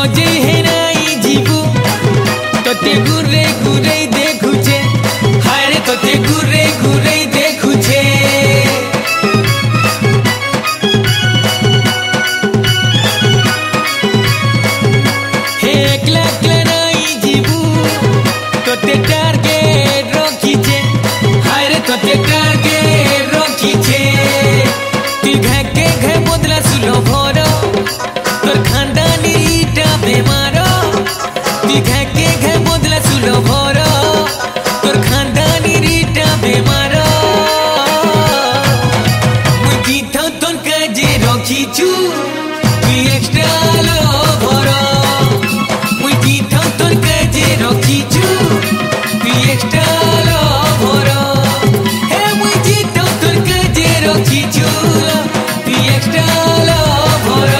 जे हेराई जीवू तोते घुरे घुरे देखुछे हारे तोते घुरे घुरे देखुछे हे एकला एकला नहीं जीवू तोते टार्गेट रखीछे हारे तोते टार्गेट रखीछे तुई घाके घे बदला सुलो भरो तोर खानदानी इटा बेमारो तुई घाके घे बदला सुलो भरो तोर खानदानी इटा बेमारो मुई गीता तोर काजे रखीछु तुई एक्स्ट्रा लो भरो मुई गीता तोर काजे रखीछु तुई एक्स्ट्रा लो भरो हे मुई गीता तोर काजे रखीछु तुई एक्स्ट्रा लो भरो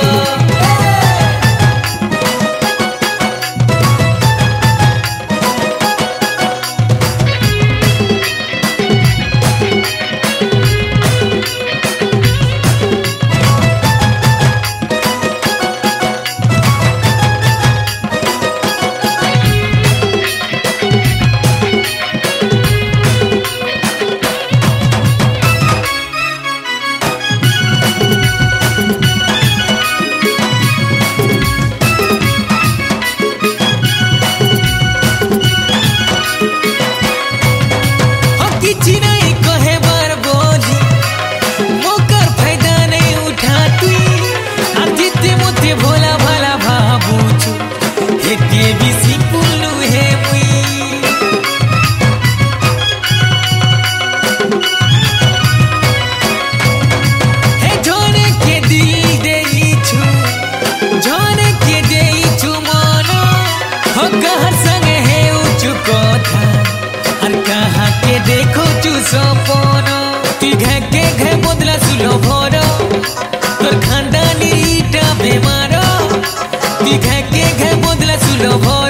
किछि नहीं कहे बार बोली मोकर फायदा नहीं उठा तुई आ जिते मोते भोला भाला भाबुछु हेते बिसी पुल्लू हे मुई हे झोने के दिल देइछु झोने के देइछु मन हो कहर संग हे उचु कथा আর কাহাকে দেখোছু সপন তুই ঘাকে ঘে বদলা সুলো ভর তোর খানদানি ইটা বেমার তুই ঘাকে ঘে বদলা সুলো ভর